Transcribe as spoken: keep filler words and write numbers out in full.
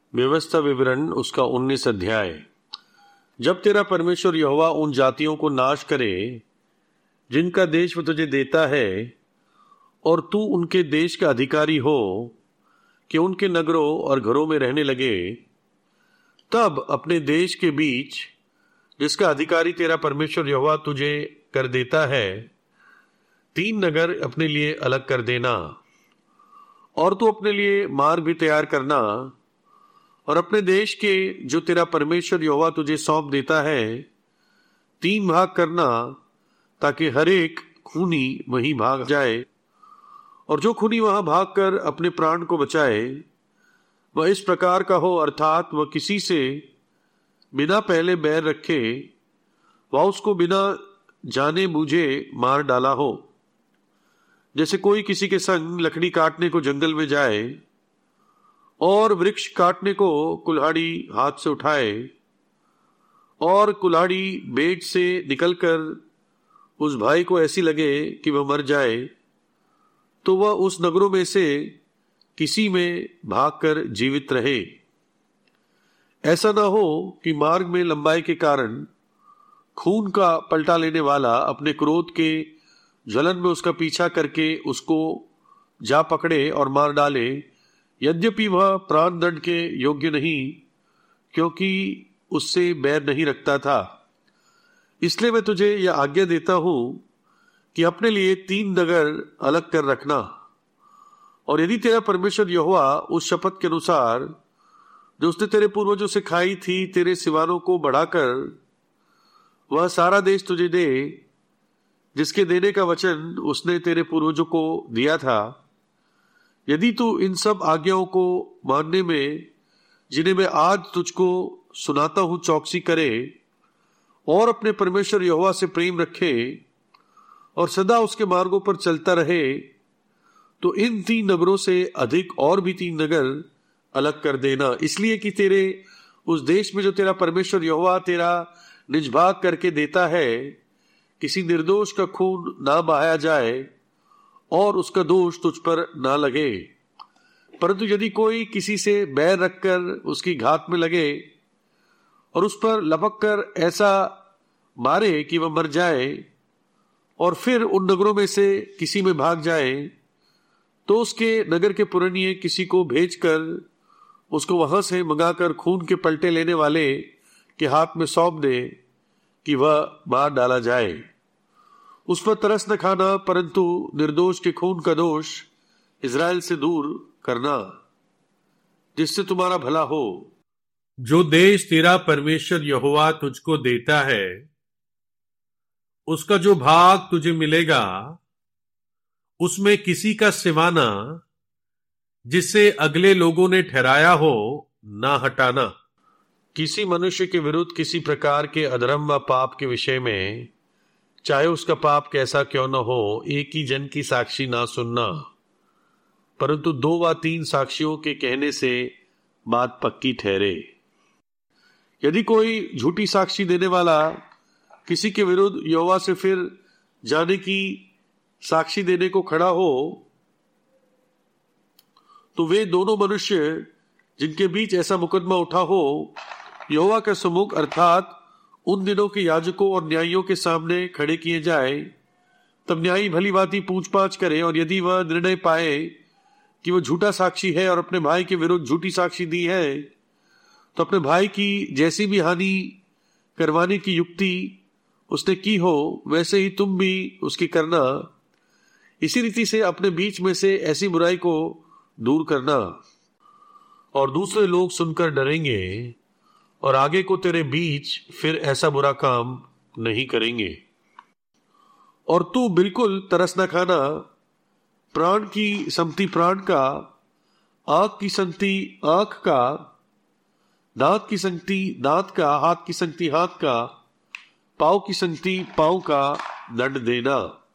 व्यवस्था विवरण उसका उन्नीस अध्याय। जब तेरा परमेश्वर यहोवा उन जातियों को नाश करे जिनका देश वह तुझे देता है, और तू उनके देश का अधिकारी हो कि उनके नगरों और घरों में रहने लगे, तब अपने देश के बीच जिसका अधिकारी तेरा परमेश्वर यहोवा तुझे कर देता है, तीन नगर अपने लिए अलग कर देना। और तू अपने लिए मार्ग भी तैयार करना, और अपने देश के जो तेरा परमेश्वर यहोवा तुझे सौंप देता है, तीन भाग करना, ताकि हर एक खूनी वहीं भाग जाए, और जो खूनी वहां भागकर अपने प्राण को बचाए वह इस प्रकार का हो, अर्थात वह किसी से बिना पहले बैर रखे वह उसको बिना जाने बूझे मार डाला हो। जैसे कोई किसी के संग लकड़ी काटने को जंगल में जाए और वृक्ष काटने को कुल्हाड़ी हाथ से उठाए, और कुल्हाड़ी बेट से निकलकर उस भाई को ऐसी लगे कि वह मर जाए, तो वह उस नगरों में से किसी में भागकर जीवित रहे। ऐसा ना हो कि मार्ग में लंबाई के कारण खून का पलटा लेने वाला अपने क्रोध के ज्वलन में उसका पीछा करके उसको जा पकड़े और मार डाले, यद्यपि वह प्राण दंड के योग्य नहीं, क्योंकि उससे बैर नहीं रखता था। इसलिए मैं तुझे यह आज्ञा देता हूं कि अपने लिए तीन नगर अलग कर रखना। और यदि तेरा परमेश्वर यहोवा उस शपथ के अनुसार जो उसने तेरे पूर्वजों से खाई थी, तेरे सिवानों को बढ़ाकर वह सारा देश तुझे दे जिसके देने का वचन उसने तेरे पूर्वजों को दिया था, यदि तू इन सब आज्ञाओं को मानने में जिन्हें मैं आज तुझको सुनाता हूं चौकसी करे, और अपने परमेश्वर यहोवा से प्रेम रखे और सदा उसके मार्गों पर चलता रहे, तो इन तीन नगरों से अधिक और भी तीन नगर अलग कर देना, इसलिए कि तेरे उस देश में जो तेरा परमेश्वर यहोवा तेरा निज भाग करके देता है, किसी निर्दोष का खून ना बहाया जाए और उसका दोष तुझ पर ना लगे। परंतु यदि कोई किसी से बैर रखकर उसकी घात में लगे और उस पर लपक कर ऐसा मारे कि वह मर जाए, और फिर उन नगरों में से किसी में भाग जाए, तो उसके नगर के पुरनिये किसी को भेजकर उसको वहां से मंगाकर खून के पलटे लेने वाले के हाथ में सौंप दे कि वह मार डाला जाए। उस पर तरस न खाना, परंतु निर्दोष के खून का दोष इज़राइल से दूर करना, जिससे तुम्हारा भला हो। जो देश तेरा परमेश्वर यहोवा तुझको देता है, उसका जो भाग तुझे मिलेगा, उसमें किसी का सिवाना जिससे अगले लोगों ने ठहराया हो ना हटाना। किसी मनुष्य के विरुद्ध किसी प्रकार के अधर्म व पाप के विषय में, चाहे उसका पाप कैसा क्यों न हो, एक ही जन की साक्षी ना सुनना, परंतु दो व तीन साक्षियों के कहने से बात पक्की ठहरे। यदि कोई झूठी साक्षी देने वाला किसी के विरुद्ध यहोवा से फिर जाने की साक्षी देने को खड़ा हो, तो वे दोनों मनुष्य जिनके बीच ऐसा मुकदमा उठा हो यहोवा का सम्मुख, अर्थात उन दिनों के याजकों और न्यायियों के सामने खड़े किए जाए। तब न्यायी भली भांति पूछ पाछ करे, और यदि वह निर्णय पाए कि वह झूठा साक्षी है और अपने भाई के विरुद्ध झूठी साक्षी दी है, तो अपने भाई की जैसी भी हानि करवाने की युक्ति उसने की हो, वैसे ही तुम भी उसकी करना। इसी रीति से अपने बीच में से ऐसी बुराई को दूर करना, और दूसरे लोग सुनकर डरेंगे और आगे को तेरे बीच फिर ऐसा बुरा काम नहीं करेंगे। और तू बिल्कुल तरस न खाना, प्राण की संगति प्राण का, आंख की संगति आंख का, दांत की संगति दांत का, हाथ की संगति हाथ का, पाँव की संगति पाँव का दंड देना।